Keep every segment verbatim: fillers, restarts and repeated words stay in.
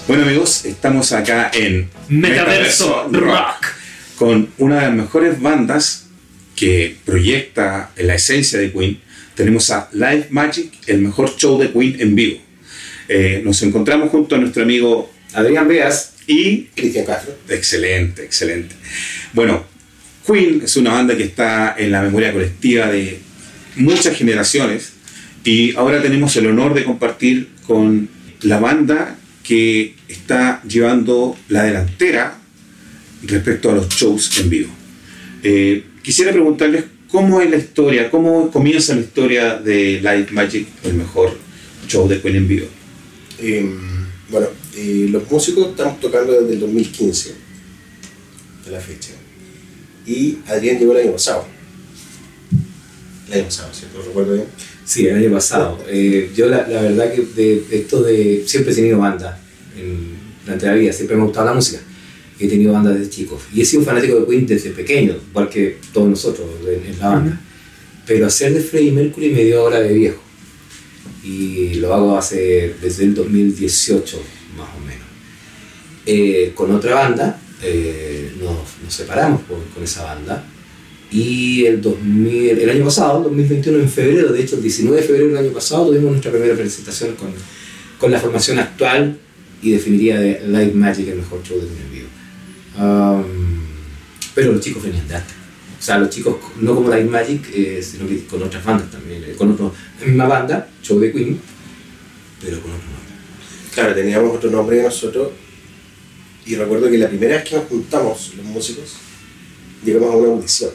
Bueno amigos, estamos acá en Metaverso Rock con una de las mejores bandas que proyecta la esencia de Queen. Tenemos a Live Magic, el mejor show de Queen en vivo. Eh, nos encontramos junto a nuestro amigo Adrián Beas y Cristian Castro. Excelente, excelente. Bueno, Queen es una banda que está en la memoria colectiva de muchas generaciones y ahora tenemos el honor de compartir con la banda que está llevando la delantera respecto a los shows en vivo. Eh, quisiera preguntarles cómo es la historia, cómo comienza la historia de Live Magic, el mejor show de Queen en vivo. Eh, bueno, eh, los músicos estamos tocando desde el dos mil quince, de la fecha. Y Adrián llegó el año pasado. El año pasado, ¿cierto? ¿Lo recuerdo bien? Sí, el año pasado. Eh, yo la, la verdad que de, de esto de... Siempre he tenido banda en, durante la vida, siempre me ha gustado la música. He tenido banda desde chico. Y he sido fanático de Queen desde pequeño, igual que todos nosotros en, en la banda. Uh-huh. Pero hacer de Freddie Mercury me dio ahora de viejo. Y lo hago hace desde el dos mil dieciocho, más o menos. Eh, con otra banda, eh, nos, nos separamos con, con esa banda. Y el, dos mil, el año pasado, dos mil veintiuno, en febrero, de hecho el diecinueve de febrero del año pasado, tuvimos nuestra primera presentación con, con la formación actual y definitiva de Live Magic, el mejor show de Queen en vivo. Um, pero los chicos venían de antes. O sea, los chicos, no como Live Magic, eh, sino que con otras bandas también, eh, con otro, la misma banda, show de Queen, pero con otro nombre. Claro, teníamos otro nombre que nosotros, y recuerdo que la primera vez que nos juntamos los músicos, llegamos a una audición.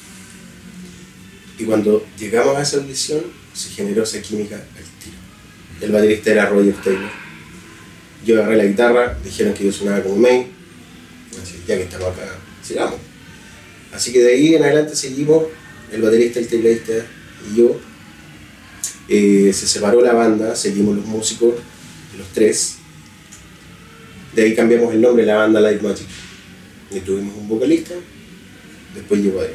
Y cuando llegamos a esa audición, se generó esa química al tiro. El baterista era Roger Taylor. Yo agarré la guitarra, dijeron que yo sonaba como main. Así, ya que estamos acá, sigamos. Así que de ahí en adelante seguimos, el baterista, el tecladista y yo. Eh, se separó la banda, seguimos los músicos, los tres. De ahí cambiamos el nombre de la banda Live Magic. Y tuvimos un vocalista, después llegó Adrián.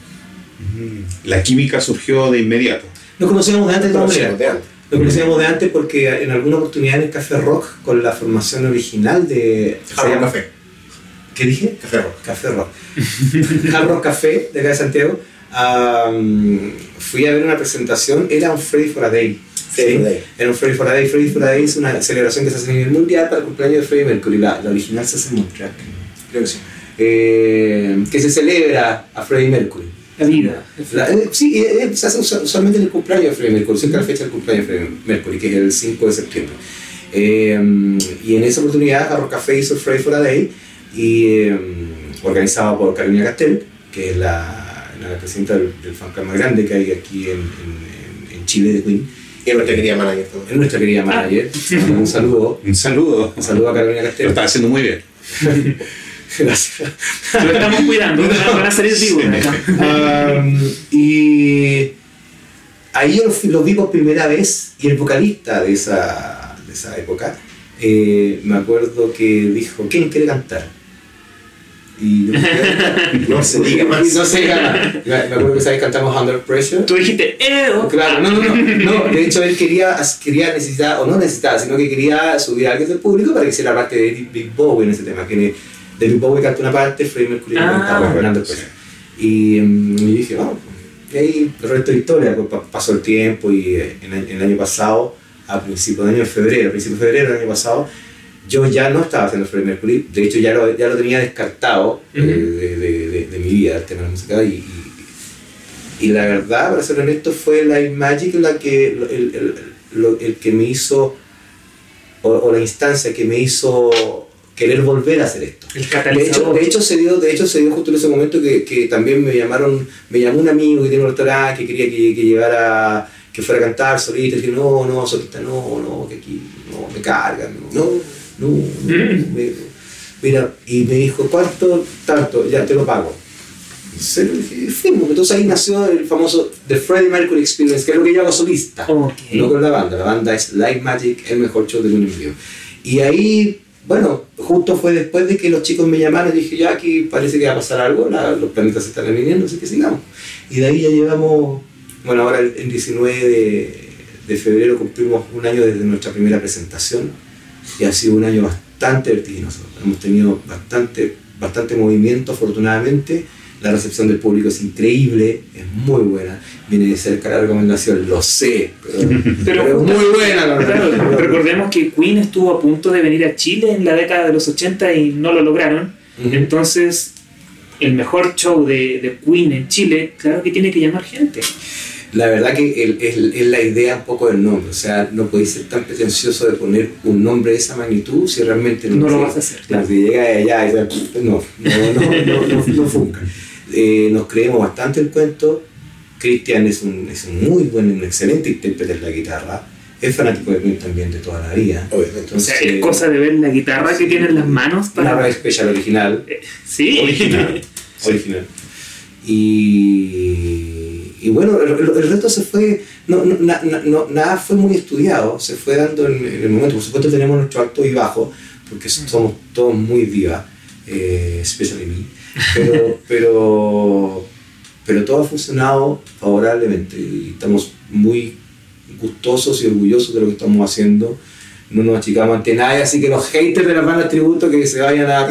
La química surgió de inmediato. Nos conocíamos de antes de todas maneras. maneras. Nos conocíamos de antes porque en alguna oportunidad en el Café Rock, con la formación original de... Hard Rock Café. ¿Qué dije? Café Rock. Café Rock. Hard Rock Café, de acá de Santiago. Um, fui a ver una presentación, era un Freddy for a Day. Freddy for a Day. Era un Freddy for a Day. Freddy for a Day es una celebración que se hace a nivel mundial para el cumpleaños de Freddie Mercury. La, la original se hace en Montreal. Creo que sí. Eh, que se celebra a Freddie Mercury. La vida. La, eh, sí, eh, se hace usualmente en el cumpleaños de Freddie Mercury, cerca de la fecha del cumpleaños de Freddie Mercury, que es el cinco de septiembre. Eh, y en esa oportunidad, Hard Rock Café hizo Freddy for a Day, y, eh, organizado por Carolina Castel, que es la, la presidenta del, del fan club más grande que hay aquí en, en, en Chile de Queen. Y es nuestra querida manager también. Es nuestra querida manager. Ah. Un saludo. Un saludo. Un saludo a Carolina Castel. Lo está haciendo muy bien. Gracias. Lo estamos cuidando, no, van a salir vivos. um, y ahí yo los, los vi por primera vez, y el vocalista de esa, de esa época, eh, me acuerdo que dijo: ¿quién quiere cantar? Y no, no se diga más. No se diga más. Me acuerdo que sabes, cantamos Under Pressure. Tú dijiste, ¡eh! Claro, no, no, no, no. De hecho, él quería, quería necesitar, o no necesitaba, sino que quería subir a alguien del público para que hiciera parte de Big Bowie en ese tema. Que David Bowie cantó una parte, Freddie Mercury ah, cantaba bueno, Under Pressure. Y, um, y dije, vamos. Y ahí el resto de historia, pues, pasó el tiempo, y en el, en el año pasado, a principios de año, en febrero, a principios de febrero del año pasado, yo ya no estaba haciendo Freddie Mercury. De hecho, ya lo, ya lo tenía descartado uh-huh. eh, de, de, de, de mi vida, el tema de la música. Y, y, y la verdad, para ser honesto, fue Live Magic la que, el, el, el, el que me hizo, o, o la instancia que me hizo querer volver a hacer esto. El catalizador. De hecho, de hecho, se dio, de hecho se dio justo en ese momento que, que también me llamaron, me llamó un amigo que tiene un restaurante que quería que, que llevara, que fuera a cantar solista. Y dije, no, no, solista, no, no, que aquí, no, me cargan, no. no. No, no, me, mira, y me dijo, ¿cuánto? Tanto, ya te lo pago. ¿En serio? Dije, firmo. Entonces ahí nació el famoso The Freddie Mercury Experience, que es lo que yo hago solista, okay. No con la banda. La banda es Live Magic, el mejor show de Queen en vivo. Y ahí, bueno, justo fue después de que los chicos me llamaron y dije, ya aquí parece que va a pasar algo, la, los planetas se están alineando, así que sigamos. Y de ahí ya llevamos, bueno, ahora el, el diecinueve de, de febrero cumplimos un año desde nuestra primera presentación. Y ha sido un año bastante bastante vertiginoso. Hemos tenido bastante, bastante movimiento, afortunadamente. La recepción del público es increíble, es muy buena. Viene de cerca la recomendación, lo sé, pero, Pero, pero es muy buena la claro, verdad. recordemos que Queen estuvo a punto de venir a Chile en la década de los ochenta y no lo lograron. Ujú. Entonces, el mejor show de, de Queen en Chile, claro que tiene que llamar gente. La verdad que el- el- es la idea un poco del nombre, o sea, no podéis ser tan pretencioso de poner un nombre de esa magnitud si realmente no, No lo sé, vas a hacer, claro, claro. si llega de allá y no, no, no, no, no, no funca. Eh, nos creemos bastante el cuento. Cristian es un, es un muy buen, un excelente intérprete de la guitarra, es fanático de Queen también de toda la vida. Obviamente. O sea, es cosa de ver la guitarra que tiene en las manos Una para... Ride Special original. Sí. Original. Original. Y, y bueno, el, el- el resto se fue, no, no, na- na- no- nada fue muy estudiado, se fue dando en, en el momento. Por supuesto tenemos nuestro alto y bajo, porque somos todos muy vivas, eh, especially me, pero, pero, pero todo ha funcionado favorablemente y estamos muy gustosos y orgullosos de lo que estamos haciendo. No nos achicamos ante nadie, así que los haters de las bandas tributo que se vayan a...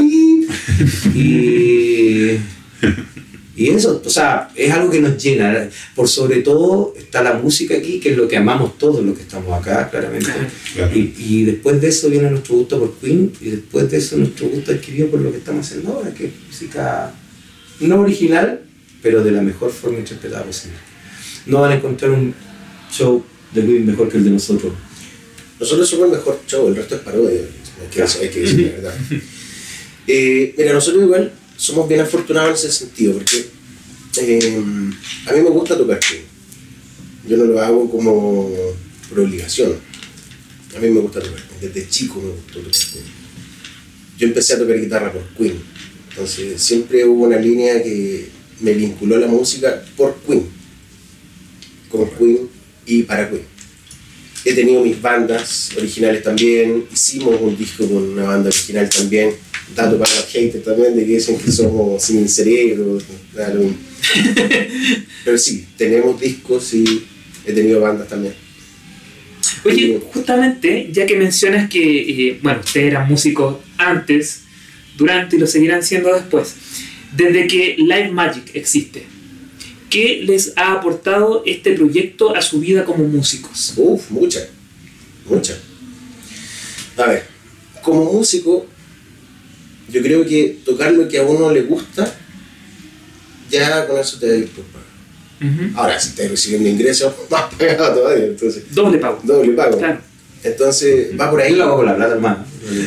Y, y eso, o sea, es algo que nos llena. Por sobre todo está la música aquí, que es lo que amamos todos los que estamos acá, claramente. Claro. Y, y después de eso viene nuestro gusto por Queen, y después de eso nuestro gusto adquirido por lo que estamos haciendo ahora, que es música no original, pero de la mejor forma interpretada posible. No van a encontrar un show de Queen mejor que el de nosotros. Nosotros somos el mejor show, el resto es parodia. Hay que, hay que decir la verdad. Eh, mira, nosotros igual somos bien afortunados en ese sentido, porque eh, a mí me gusta tocar Queen. Yo no lo hago como por obligación. A mí me gusta tocar Queen. Desde chico me gustó tocar Queen. Yo empecé a tocar guitarra por Queen. Entonces siempre hubo una línea que me vinculó a la música por Queen. Con Queen y para Queen. He tenido mis bandas originales también, hicimos un disco con una banda original también, dato para los haters también, de que dicen que somos sin cerebro, nada, lo mismo. Pero sí, tenemos discos y he tenido bandas también. Oye, justamente, ya que mencionas que, eh, bueno, ustedes eran músicos antes, durante y lo seguirán siendo después, desde que Live Magic existe, ¿qué les ha aportado este proyecto a su vida como músicos? Uf, muchas, muchas. A ver, como músico, yo creo que tocar lo que a uno le gusta, ya con eso te da disculpa. Uh-huh. Ahora, si estás recibiendo ingresos, más pagado todavía, entonces, Doble pago. doble pago. Claro. Entonces, va por ahí. Yo lo hago con la plata, hermano.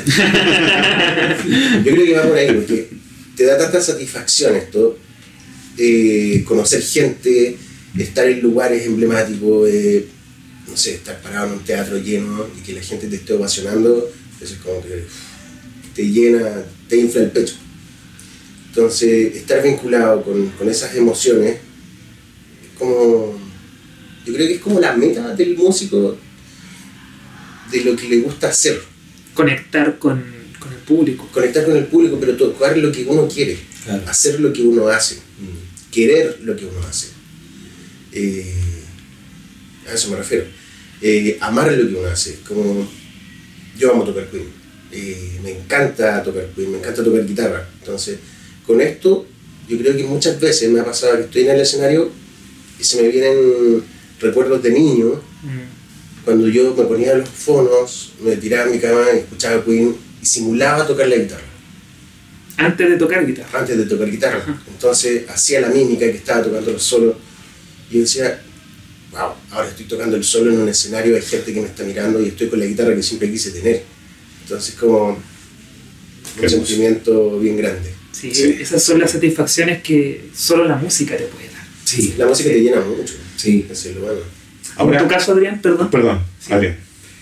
Yo creo que va por ahí, porque te da tanta satisfacción esto, eh, conocer gente, estar en lugares emblemáticos, eh, no sé, estar parado en un teatro lleno y que la gente te esté ovacionando, eso es como que uf, te llena, te infla el pecho. Entonces, estar vinculado con, con esas emociones es como, yo creo que es como la meta del músico de lo que le gusta hacer. Conectar con, con el público. Conectar con el público, pero tocar lo que uno quiere, Claro. hacer lo que uno hace, Mm. querer lo que uno hace. Eh, a eso me refiero. Eh, amar lo que uno hace. Como yo amo tocar Queen. Eh, me encanta tocar Queen, me encanta tocar guitarra. Entonces, con esto, yo creo que muchas veces me ha pasado que estoy en el escenario y se me vienen recuerdos de niño. Mm. Cuando yo me ponía los fonos, me tiraba en mi cama y escuchaba Queen y simulaba tocar la guitarra. Antes de tocar guitarra. Antes de tocar guitarra. Entonces hacía la mímica que estaba tocando los solos y yo decía, wow, ahora estoy tocando el solo en un escenario, hay gente que me está mirando y estoy con la guitarra que siempre quise tener. Entonces como un Qué sentimiento bien grande. Sí, Sí. esas son las satisfacciones que solo la música te puede dar. Sí, La música te llena mucho. sí. Eso es lo bueno. Ahora, en tu caso, Adrián, perdón. perdón, Sí. Adrián.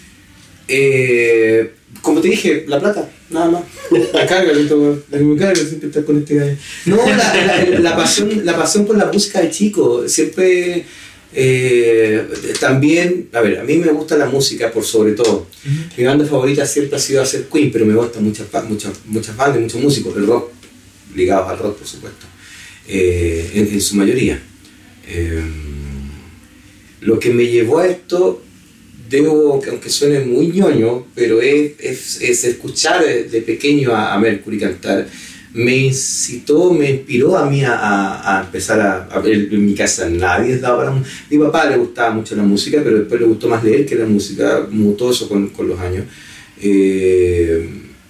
Eh, como te dije, la plata, nada más. La carga, la que me carga siempre estar con este gallo. No, la, la, la, pasión, la pasión por la música de chico. Siempre, eh, también, a ver, a mí me gusta la música por sobre todo. Mi banda favorita siempre ha sido hacer Queen, pero me gustan muchas, muchas, muchas bandas, muchos músicos, el rock, ligados al rock, por supuesto, eh, en, en su mayoría. Eh, lo que me llevó a esto debo, aunque suene muy ñoño, pero es, es, es escuchar de, de pequeño a, a Mercury cantar, me incitó, me inspiró a mí a, a, a empezar a, a ver. En mi casa nadie daba para... Mi papá le gustaba mucho la música, pero después le gustó más leer que la música, mutó eso con, con los años. Eh,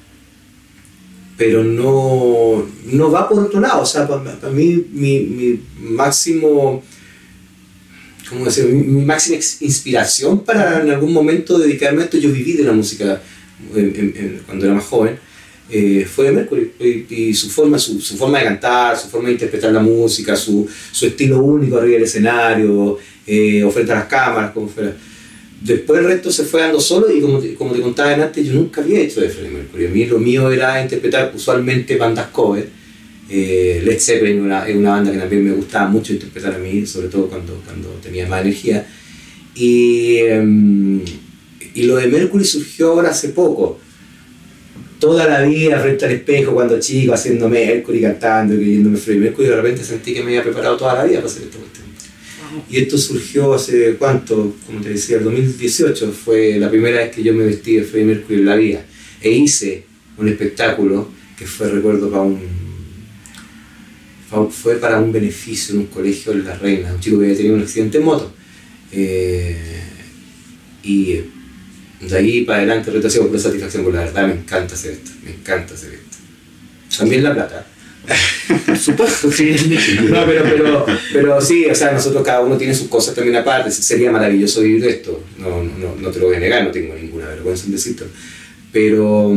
pero no, no va por otro lado, o sea, para, para mí mi, mi máximo... ¿Cómo decir? Mi, mi máxima inspiración para en algún momento dedicarme a esto, yo viví de la música en, en, en, cuando era más joven, eh, fue de Mercury, y, y su, forma, su, su forma de cantar, su forma de interpretar la música, su, su estilo único arriba del escenario, eh, o frente a las cámaras, como fuera. Después el resto se fue dando solo y como te, como te contaba antes, yo nunca había hecho de Freddie Mercury. A mí lo mío era interpretar usualmente bandas cover. Eh, Led Zeppelin es una, una banda que también me gustaba mucho interpretar a mí, sobre todo cuando, cuando tenía más energía. Y, um, y lo de Mercury surgió ahora hace poco. Toda la vida frente al espejo cuando chico, haciendo Mercury, cantando, creyéndome Freddie Mercury, y de repente sentí que me había preparado toda la vida para hacer esto. Y esto surgió hace, ¿cuánto? Como te decía, el dos mil dieciocho fue la primera vez que yo me vestí de Freddie Mercury en la vida. E hice un espectáculo que fue, recuerdo, para un, fue para un beneficio en un colegio en La Reina, un chico que había tenido un accidente en moto. Eh, y de ahí para adelante, reto ha sido por satisfacción, porque la verdad me encanta hacer esto, me encanta hacer esto. También la plata. Por supuesto, sí. No, pero, pero, pero sí, o sea, nosotros cada uno tiene sus cosas también aparte. Sería maravilloso vivir de esto, no, no, no te lo voy a negar, no tengo ninguna vergüenza en decirlo. Pero,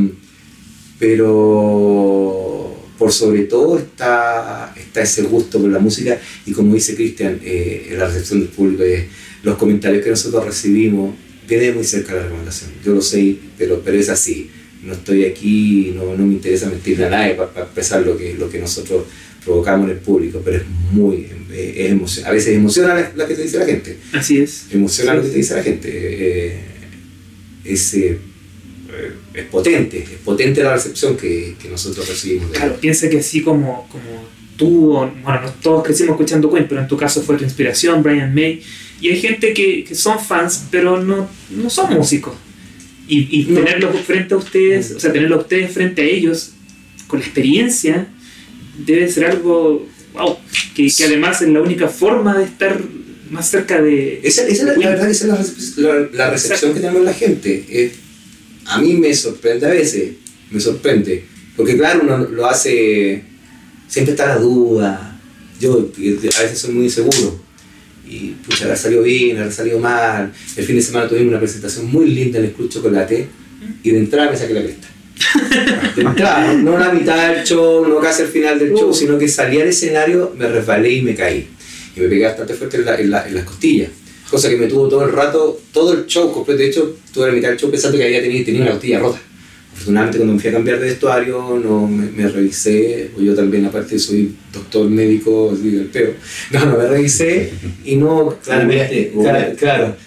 pero por sobre todo está, está ese gusto por la música y como dice Cristian, eh, en la recepción del público, eh, los comentarios que nosotros recibimos vienen muy cerca de la recomendación. Yo lo sé, pero, pero es así. No estoy aquí, no, no me interesa mentirle a nadie para, para expresar lo que, lo que nosotros provocamos en el público, pero es muy, es emoción, a veces emociona lo que te dice la gente. Así es. Emociona sí. lo que te dice la gente. Eh, es, eh, es potente, es potente la recepción que, que nosotros recibimos. De claro, piensa que así como, como tú, bueno, todos crecimos escuchando Queen, pero en tu caso fue tu inspiración, Brian May, y hay gente que, que son fans, pero no, no son músicos. Y, y no. tenerlos frente a ustedes, o sea, tenerlos a ustedes frente a ellos, con la experiencia, debe ser algo, wow, que, que además es la única forma de estar más cerca de... Esa, esa es la, la verdad que esa es la, la, la recepción Exacto. que tenemos la gente. Eh, a mí me sorprende a veces, me sorprende, porque claro, uno lo hace, siempre está la duda, yo a veces soy muy inseguro. Y pucha, ha salido bien, ha salido mal. El fin de semana tuvimos una presentación muy linda en el Club Chocolate y de entrada me saqué la cresta. De entrada, no, no la mitad del show, no casi al final del show, sino que salí al escenario, me resbalé y me caí. Y me pegué bastante fuerte en, la, en, la, en las costillas. Cosa que me tuvo todo el rato, todo el show completo. De hecho, tuve la mitad del show pensando que había tenido, tenía una costilla rota. Afortunadamente cuando me fui a cambiar de vestuario no me, me revisé, o yo también aparte soy doctor médico, así del peo, no, no me revisé y no, claramente, claro, claro.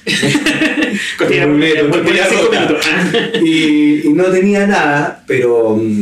y, y no tenía nada, pero um,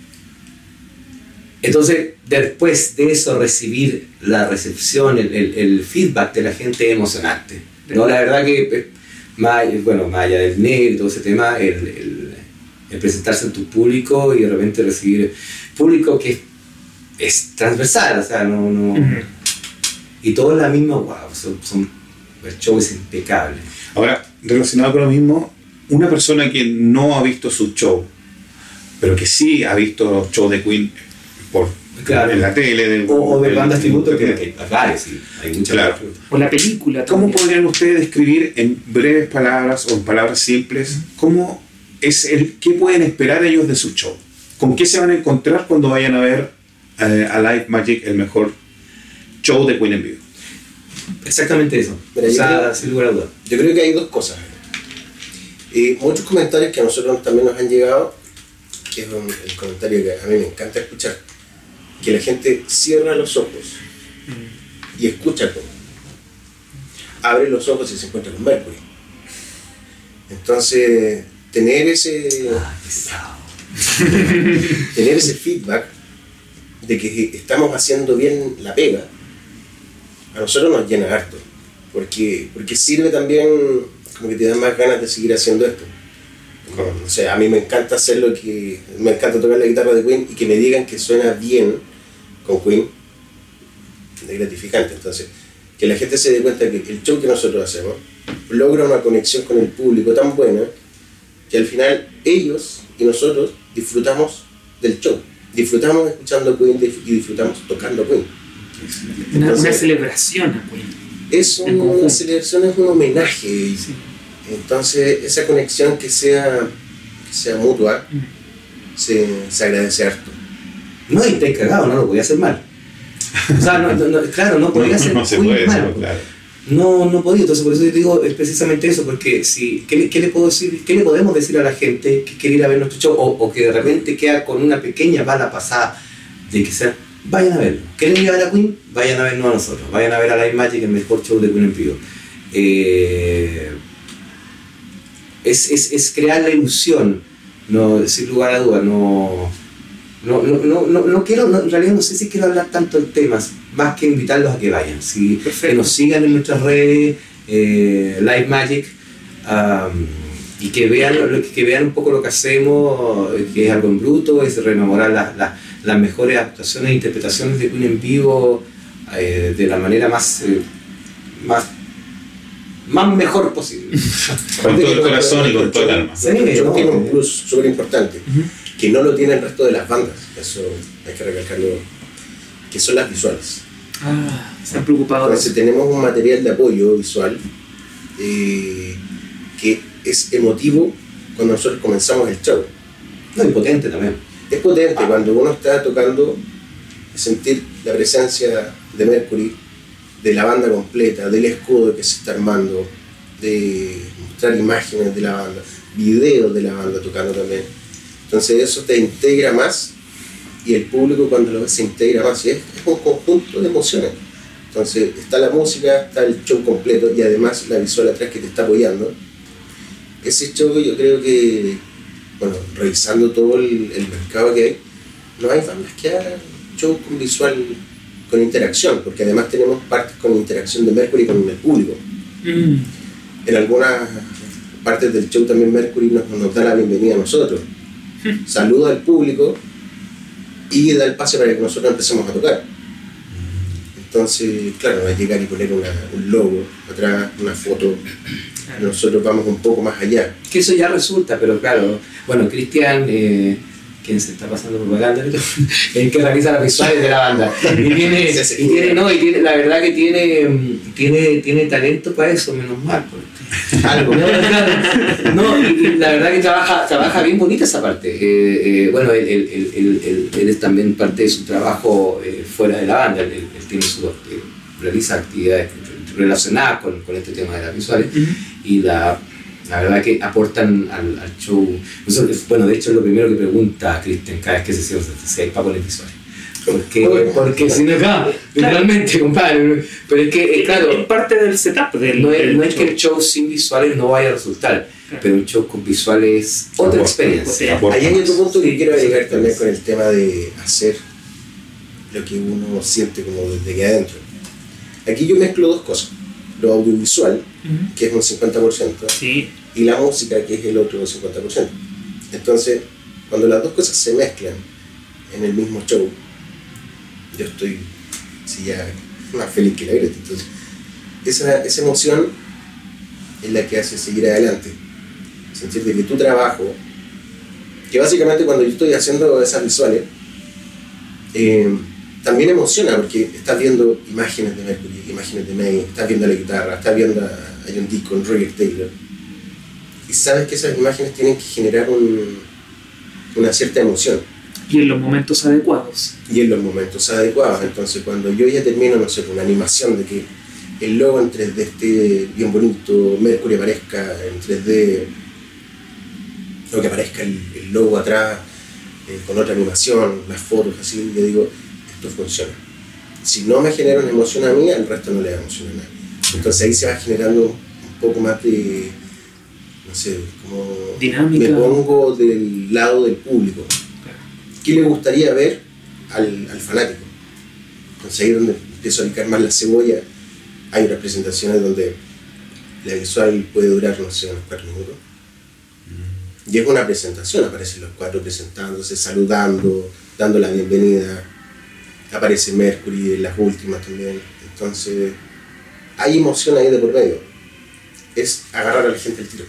entonces después de eso recibir la recepción, el, el, el feedback de la gente es emocionante, ¿no? La verdad que, más, bueno, más allá del negro y todo ese tema, el, el el presentarse en tu público y de repente recibir público que es, es transversal, o sea, no, no uh-huh. y todo es la misma, wow, son, son, el show es impecable. Ahora, relacionado con lo mismo, una persona que no ha visto su show, pero que sí ha visto shows de Queen por, claro. en la tele, de, o, o de bandas tributo, que, que claro, sí, hay muchas claro. O la película. ¿Cómo también. podrían ustedes describir en breves palabras o en palabras simples cómo es el qué pueden esperar ellos de su show? ¿Con qué se van a encontrar cuando vayan a ver eh, a Live Magic, el mejor show de Queen en vivo? Exactamente eso. Pero o sea, creo, sin lugar a dudas. Yo creo que hay dos cosas. Eh, muchos comentarios que a nosotros también nos han llegado, que es un, el comentario que a mí me encanta escuchar, que la gente cierra los ojos y escucha cómo. Abre los ojos y se encuentra con Mercury. Entonces, tener ese tener ese feedback de que estamos haciendo bien la pega, a nosotros nos llena harto, porque, porque sirve también como que te dan más ganas de seguir haciendo esto. Como, no sé, a mí me encanta hacer lo que... Me encanta tocar la guitarra de Queen y que me digan que suena bien con Queen, es gratificante. Entonces, que la gente se dé cuenta que el show que nosotros hacemos logra una conexión con el público tan buena que al final ellos y nosotros disfrutamos del show, disfrutamos escuchando Queen y disfrutamos tocando Queen. Una, Entonces, una celebración a Queen. Es En una conjunto. celebración, es un homenaje. Sí. Entonces, esa conexión que sea, que sea mutua, se, se agradece harto. No, y te he cagado, no lo podía hacer mal. O sea, no, no, no, claro, no podía hacer no se Queen puede mal. hacerlo, claro. No, no podía, entonces por eso yo te digo es precisamente eso, porque si, ¿qué, le- qué le puedo decir, qué le podemos decir a la gente que quiere ir a ver nuestro show o, o que de repente queda con una pequeña bala pasada de que sea, vayan a verlo. ¿Quieren ir a ver a Queen? Vayan a vernos a nosotros, vayan a ver a Live Magic, el mejor show de Queen en vivo. Eh, es, es, es crear la ilusión, no, sin lugar a dudas, no... No, no, no, no, no quiero, no, en realidad no sé si quiero hablar tanto de temas, más que invitarlos a que vayan, si, que nos sigan en nuestras redes, eh, Live Magic, um, y que vean, que vean un poco lo que hacemos, que es algo en bruto, es rememorar las, las, las mejores actuaciones e interpretaciones de Queen en vivo eh, de la manera más, eh, más, más mejor posible. Con todo el corazón y con todo el alma. Sí, Nuestro show no, tiene un eh. plus súper importante, que no lo tiene el resto de las bandas, eso hay que recalcarlo, que son las visuales. Ah, se han preocupado de Entonces eso. tenemos un material de apoyo visual eh, que es emotivo cuando nosotros comenzamos el show. No, y potente también. Es potente cuando uno está tocando, sentir la presencia de Mercury, de la banda completa, del escudo que se está armando, de mostrar imágenes de la banda, videos de la banda tocando también. Entonces eso te integra más y el público cuando lo ve se integra más y es, es un conjunto de emociones. Entonces está la música, está el show completo y además la visual atrás que te está apoyando. Ese show yo creo que, bueno, revisando todo el, el mercado que hay, no hay bandas que hagan show con visual, con interacción, porque además tenemos partes con interacción de Mercury con el público. Mm. En algunas partes del show también Mercury nos, nos da la bienvenida a nosotros. Saluda al público y da el pase para que nosotros empecemos a tocar. Entonces, claro, no es llegar y poner una, un logo atrás, una foto. Nosotros vamos un poco más allá. Que eso ya resulta, pero claro, bueno, Cristian, eh, quien se está pasando propaganda, el que realiza las visuales de la banda. Y tiene, y tiene, no, y tiene, la verdad que tiene, tiene, tiene talento para eso, menos mal. Porque, algo, no, claro, no, y, y la verdad que trabaja, trabaja bien bonita esa parte. Eh, eh, bueno, él, él, él, él, él, él es también parte de su trabajo eh, fuera de la banda, él, él tiene su, eh, realiza actividades relacionadas con, con este tema de las visuales. Uh-huh. Y la, la verdad que aportan al, al show. Nosotros, bueno, de hecho es lo primero que pregunta Cristian cada vez que se cierra, si hay para poner visuales. Porque, porque si no, claro, realmente, compadre, pero es que, eh, claro, es parte del setup del, no, es, del no es show. que el show sin visuales no vaya a resultar, claro. Pero un show con visuales es otra Aporta, experiencia. aporta. Ahí hay otro punto que Sí, quiero sí, agregar sí, también sí. con el tema de hacer lo que uno siente como desde aquí adentro. Aquí yo mezclo dos cosas, lo audiovisual, Uh-huh. que es un cincuenta por ciento, Sí. y la música, que es el otro cincuenta por ciento. Entonces, cuando las dos cosas se mezclan en el mismo show, yo estoy sí, ya más feliz que la Greta. Entonces, esa, esa emoción es la que hace seguir adelante. Sentir de que tu trabajo, que básicamente cuando yo estoy haciendo esas visuales, eh, también emociona porque estás viendo imágenes de Mercury, imágenes de May, estás viendo la guitarra, estás viendo a, a John Deacon, Roger Taylor, y sabes que esas imágenes tienen que generar un, una cierta emoción. Y en los momentos adecuados. Y en los momentos adecuados. Entonces cuando yo ya termino, no sé, una animación de que el logo en tres D esté bien bonito, Mercury aparezca en tres D, o que aparezca el, el logo atrás eh, con otra animación, las fotos así, yo digo, esto funciona. Si no me genera una emoción a mí, al resto no le va a emocionar a nadie. Entonces ahí se va generando un poco más de, no sé, como dinámica. Me pongo del lado del público. ¿Qué le gustaría ver al, al fanático? Entonces ahí es donde empiezo a picar más la cebolla. Hay unas presentaciones donde la visual puede durar, no sé, unos cuatro minutos. Mm. Y es una presentación, aparecen los cuatro presentándose, saludando, dando la bienvenida. Aparece Mercury en las últimas también. Entonces, hay emoción ahí de por medio. Es agarrar a la gente el tiro.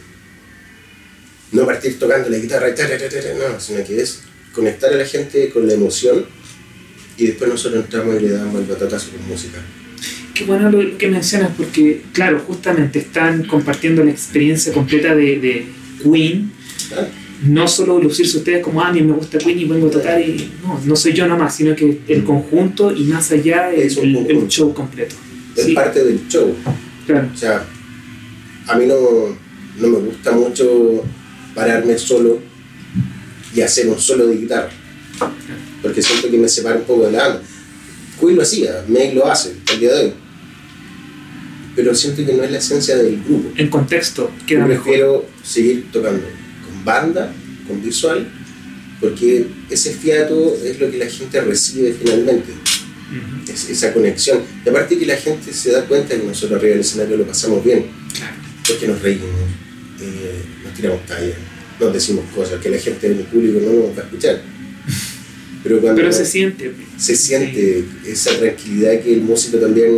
No partir tocando la guitarra, no, sino que es conectar a la gente con la emoción y después nosotros entramos y le damos el batatazo con música. Qué bueno lo que mencionas, porque claro, justamente están compartiendo la experiencia completa de, de Queen. ¿Ah? No solo lucirse ustedes como, ah, a mí me gusta Queen y vengo a tocar, y no, no soy yo nomás, sino que el conjunto y más allá el, el, el show completo. Es sí. parte del show. Claro. O sea, a mí no, no me gusta mucho pararme solo y hacer un solo de guitarra, porque siento que me separa un poco de la banda. Queen lo hacía, Meg lo hace el día de hoy, pero siento que no es la esencia del grupo. En contexto queda Yo prefiero mejor. seguir tocando con banda, con visual, porque ese fiato es lo que la gente recibe finalmente. Uh-huh. Es esa conexión, y aparte que la gente se da cuenta que nosotros arriba del escenario lo pasamos bien, claro. Porque nos reímos, eh, nos tiramos tallas, nos decimos cosas que la gente en el público no nos va a escuchar, pero cuando pero se siente se siente sí. esa tranquilidad que el músico también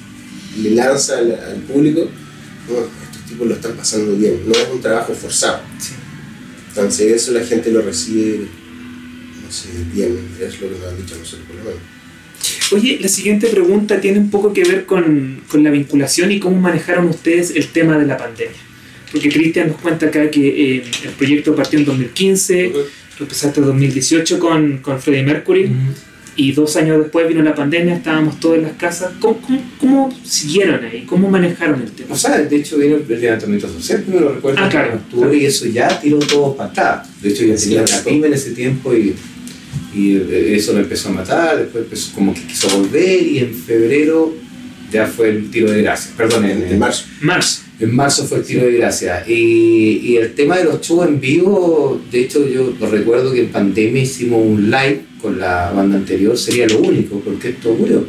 le lanza al, al público. No, estos tipos lo están pasando bien, no es un trabajo forzado, sí. Entonces eso la gente lo recibe, no sé, bien, es lo que nos han dicho a nosotros por lo menos. Oye, la siguiente pregunta tiene un poco que ver con, con la vinculación y cómo manejaron ustedes el tema de la pandemia. Porque Cristian nos cuenta acá que eh, el proyecto partió en dos mil quince, uh-huh. Lo empezaste en dos mil dieciocho con, con Freddie Mercury, uh-huh. Y dos años después vino la pandemia, estábamos todos en las casas. ¿Cómo, cómo, cómo siguieron ahí? ¿Cómo manejaron el tema? O sea, de hecho vino el levantamiento social, no lo recuerdo, ah, claro, en octubre, claro. Y eso ya tiró todo para atrás. De hecho, ya tenía una pyme en ese tiempo y... y eso lo empezó a matar, después empezó como que quiso volver y en febrero ya fue el tiro de gracia, perdón, en, en marzo. marzo. En marzo fue el tiro de gracia. Y, y el tema de los shows en vivo, de hecho yo lo recuerdo que en pandemia hicimos un live con la banda anterior, sería lo único, porque esto murió.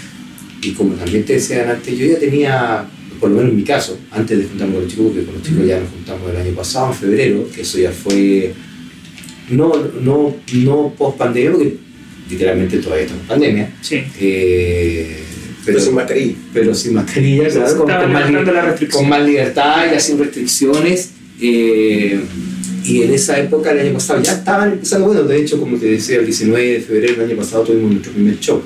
Y como también te decían antes, yo ya tenía, por lo menos en mi caso, antes de juntarme con los chicos, porque con los chicos ya nos juntamos el año pasado, en febrero, que eso ya fue... No, no, no post pandemia, porque literalmente todavía estamos en pandemia. Sí. Eh, pero, pero sin mascarilla. Pero sin mascarilla, claro, con, con, más li- con más libertad y sin restricciones. Eh, y en esa época, el año pasado, ya estaban empezando, bueno, de hecho, como te decía, el diecinueve de febrero del año pasado tuvimos nuestro primer show.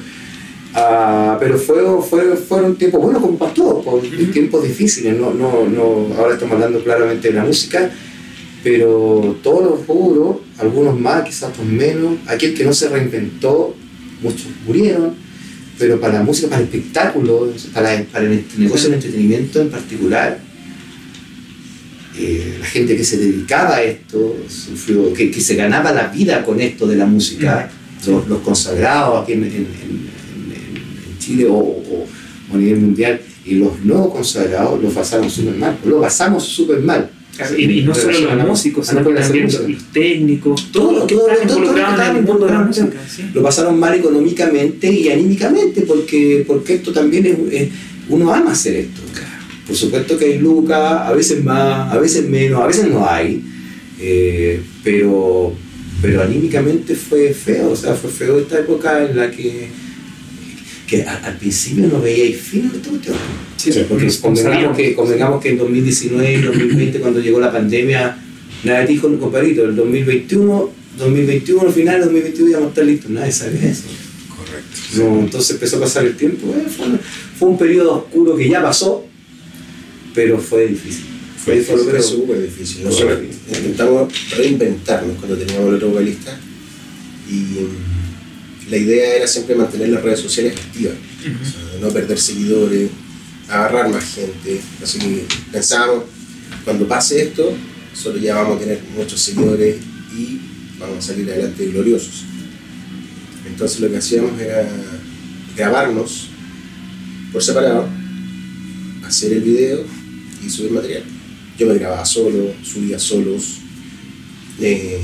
Uh, pero fue, fue, fueron tiempos buenos, como para todos, por uh-huh. tiempos difíciles. No, no, no, ahora estamos hablando claramente de la música. Pero todos los rubros, algunos más, quizás otros menos, aquel que no se reinventó, muchos murieron, pero para la música, para el espectáculo, para, para el negocio del entretenimiento en particular, eh, la gente que se dedicaba a esto, sufrió, que, que se ganaba la vida con esto de la música, sí. los, los consagrados aquí en, en, en, en Chile o, o, o a nivel mundial, y los no consagrados los pasaron súper mal, lo pasamos súper mal. Claro, y, y no solo los músicos, sino también los técnicos, todos los que están involucrados en el mundo de la música. ¿Sí? Lo pasaron mal económicamente y anímicamente, porque, porque esto también es, es, uno ama hacer esto. Por supuesto que hay lucas, a veces más, a veces menos, a veces no hay, eh, pero, pero anímicamente fue feo, o sea, fue feo esta época en la que, que al, al principio no veía fin de todo esto. Sí, porque convengamos que, convengamos que en dos mil diecinueve y dos mil veinte, cuando llegó la pandemia, nadie dijo, compadrito, el dos mil veintiuno, dos mil veintiuno, al final del dos mil veintidós íbamos a estar listos, nadie sabía eso. Correcto. No, entonces empezó a pasar el tiempo, eh, fue, fue un periodo oscuro que ya pasó, pero fue difícil. Fue, fue, fue súper difícil. Nosotros intentamos reinventarnos cuando teníamos el otro vocalista y la idea era siempre mantener las redes sociales activas, uh-huh. O sea, no perder seguidores, agarrar más gente. Así que pensábamos, cuando pase esto, solo ya vamos a tener muchos seguidores y vamos a salir adelante gloriosos. Entonces lo que hacíamos era grabarnos por separado, hacer el video y subir material. Yo me grababa solo, subía solos. Eh,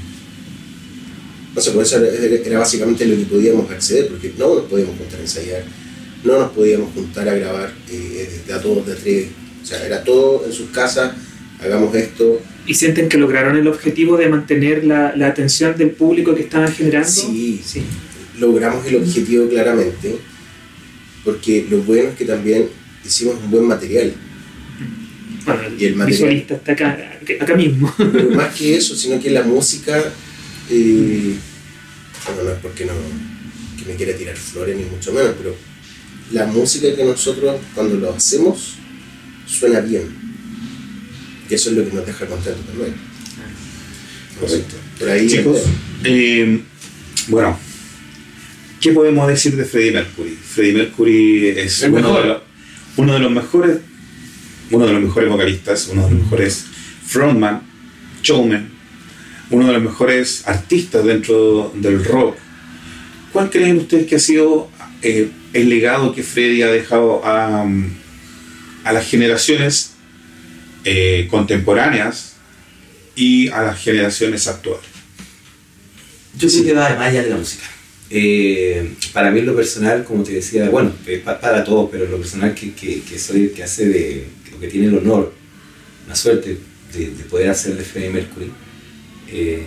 no sé, pues eso era, era básicamente lo que podíamos acceder, porque no nos podíamos juntar a ensayar, no nos podíamos juntar a grabar eh, de a todos, de a tres, O sea, era todo en sus casas, hagamos esto. ¿Y sienten que lograron el objetivo de mantener la, la atención del público que estaban generando? Sí, sí, logramos el objetivo claramente, porque lo bueno es que también hicimos un buen material. Bueno, el, y el material, visualista está acá, acá mismo. Pero más que eso, sino que la música, eh, bueno, no es porque no que me quiera tirar flores ni mucho menos, pero la música que nosotros cuando lo hacemos suena bien. Y eso es lo que nos deja contentos también. Correcto. Por ahí, chicos, eh, bueno, ¿qué podemos decir de Freddie Mercury? Freddie Mercury es El uno mejor. de, los, uno de los mejores, uno de los mejores vocalistas, uno de los mejores frontman, showman, uno de los mejores artistas dentro del rock. ¿Cuál creen ustedes que ha sido eh, el legado que Freddie ha dejado a, a las generaciones eh, contemporáneas y a las generaciones actuales? Yo creo que va más allá de la música. Eh, para mí en lo personal, como te decía, bueno, es pa- para todos, pero en lo personal que, que, que soy el que hace de, o que tiene el honor, la suerte de, de poder hacer de Freddie Mercury, eh,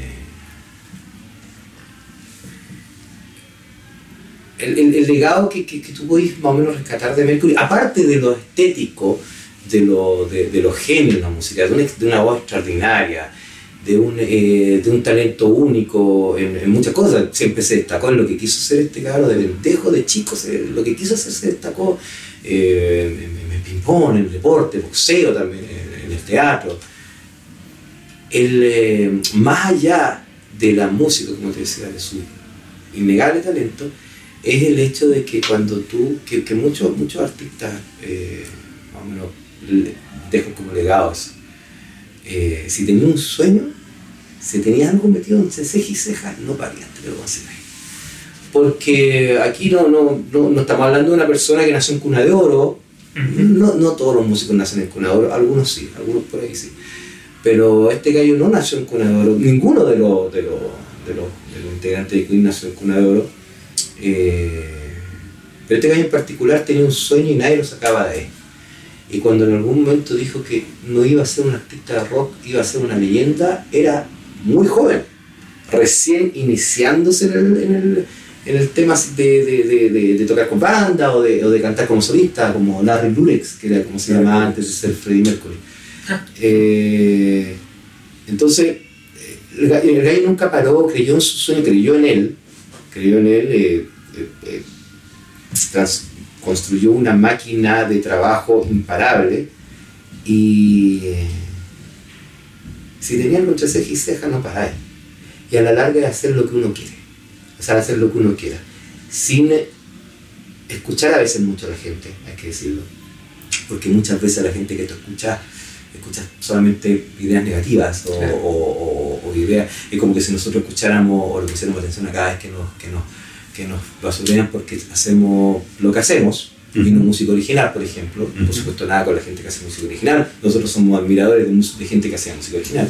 el, el, el legado que, que, que tú podés más o menos rescatar de Mercury, aparte de lo estético, de lo, de, de lo genio en la música, de una, de una voz extraordinaria, de un, eh, de un talento único en, en muchas cosas. Siempre se destacó en lo que quiso ser este cabrón de pendejo, de chico, se, lo que quiso hacer se destacó eh, en, en ping-pong, en el deporte, boxeo también, en, en el teatro. El, eh, más allá de la música, como te decía, de su innegable talento, es el hecho de que cuando tú, que, que muchos, muchos artistas eh, más o menos le dejan como legado eso. Eh, si tenías un sueño, si tenías algo metido entre ceja y ceja, no parías, te lo conseguí. Porque aquí no, no, no, no estamos hablando de una persona que nació en cuna de oro. Uh-huh. no, no todos los músicos nacen en cuna de oro, algunos sí, algunos por ahí sí. Pero este gallo no nació en cuna de oro, ninguno de los, de los, de los, de los integrantes de Queen nació en cuna de oro. Eh, pero este gallo en particular tenía un sueño y nadie lo sacaba de ahí. Y cuando en algún momento dijo que no iba a ser un artista de rock, iba a ser una leyenda, era muy joven, recién iniciándose en el, en el, en el tema de, de, de, de, de tocar con banda o de, o de cantar como solista, como Larry Lulex, que era como se llamaba antes de ser Freddie Mercury. Eh, entonces, el gallo, el gallo nunca paró, creyó en su sueño, creyó en él, creyó en él, eh, eh, eh, trans, construyó una máquina de trabajo imparable y eh, si tenía algo entre ceja y ceja no paráis. Y a la larga es hacer lo que uno quiere, o sea, hacer lo que uno quiera, sin escuchar a veces mucho a la gente, hay que decirlo, porque muchas veces la gente que tú escuchas, escuchas solamente ideas negativas o, claro. o, o, o ideas, es como que si nosotros escucháramos o le pusiéramos atención a cada vez que nos, que nos que nos basurean porque hacemos lo que hacemos, uh-huh. y no música original, por ejemplo. Uh-huh. Por supuesto, nada con la gente que hace música original. Nosotros somos admiradores de, de gente que hace música original.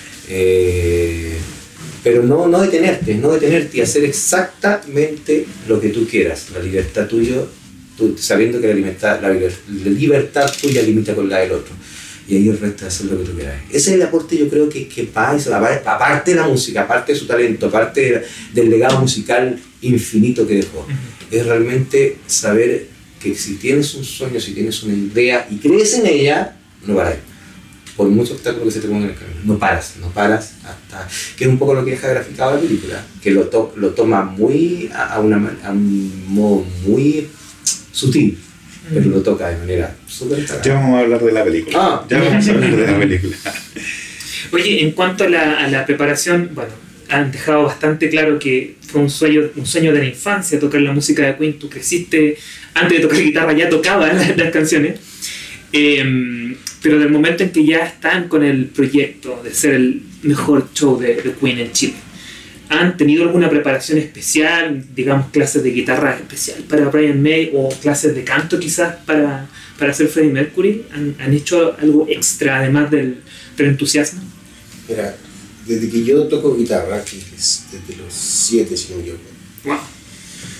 Eh, pero no, no detenerte, no detenerte y hacer exactamente lo que tú quieras. La libertad tuya, tú, sabiendo que la libertad, la, la libertad tuya limita con la del otro. Y ahí el resto de hacer lo que tú quieras. Ese es el aporte, yo creo que, que para eso, aparte de la música, aparte de su talento, aparte de, del legado musical infinito que dejó, uh-huh. es realmente saber que si tienes un sueño, si tienes una idea y crees en ella, no paras. Por mucho obstáculo que se te ponga en el camino, no paras, no paras hasta... Que es un poco lo que deja graficado la película, que lo, to, lo toma muy a, a, una, a un modo muy sutil, pero lo toca de manera súper clara. Ya vamos a hablar de la película. Ah, ya vamos a hablar de la película. Oye, en cuanto a la, a la preparación, bueno, han dejado bastante claro que fue un sueño, un sueño de la infancia tocar la música de Queen. Tú creciste, antes de tocar guitarra ya tocabas las, las canciones. Eh, pero del momento en que ya están con el proyecto de ser el mejor show de, de Queen en Chile, ¿han tenido alguna preparación especial, digamos clases de guitarra especial para Brian May o clases de canto quizás para, para hacer Freddie Mercury? ¿Han, han hecho algo extra además del, del entusiasmo? Mira, desde que yo toco guitarra, que es desde los siete, si no me equivoco, wow.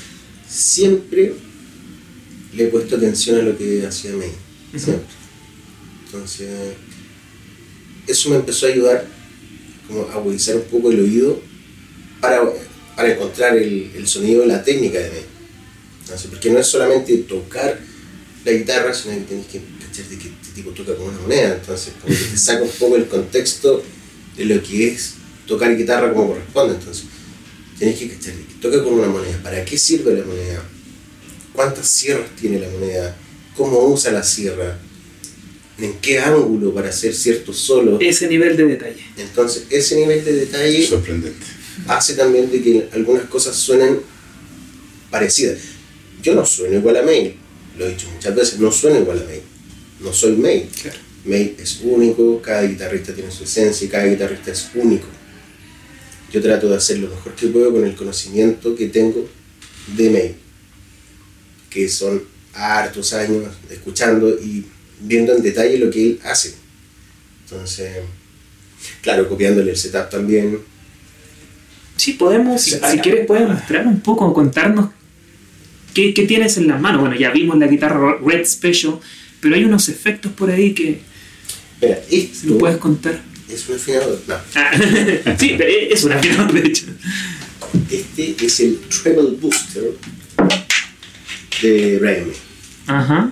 siempre le he puesto atención a lo que hacía May, uh-huh. siempre. Entonces, eso me empezó a ayudar como a agudizar un poco el oído para, para encontrar el, el sonido y la técnica de May. Entonces, porque no es solamente tocar la guitarra, sino que tienes que cachar de que este tipo toca con una moneda. Entonces, como que te saca un poco el contexto de lo que es tocar guitarra como corresponde. Entonces, tienes que cachar de que toca con una moneda. ¿Para qué sirve la moneda? ¿Cuántas sierras tiene la moneda? ¿Cómo usa la sierra? ¿En qué ángulo para hacer ciertos solos? Ese nivel de detalle. Entonces, ese nivel de detalle Sorprendente. hace también de que algunas cosas suenen parecidas. Yo no sueno igual a May, lo he dicho muchas veces, no sueno igual a May. No soy May. Claro. May es único, cada guitarrista tiene su esencia y cada guitarrista es único. Yo trato de hacer lo mejor que puedo con el conocimiento que tengo de May, que son hartos años escuchando y viendo en detalle lo que él hace. Entonces, claro, copiándole el setup también. Sí, podemos, si, Sí. si quieres puedes mostrar un poco, contarnos qué, qué tienes en la mano. Bueno, ya vimos la guitarra Red Special, pero hay unos efectos por ahí que Mira, si esto lo puedes contar. es un afinador. No, Ah, sí, es un afinador de hecho. este es el Treble Booster de Brian May. Ajá.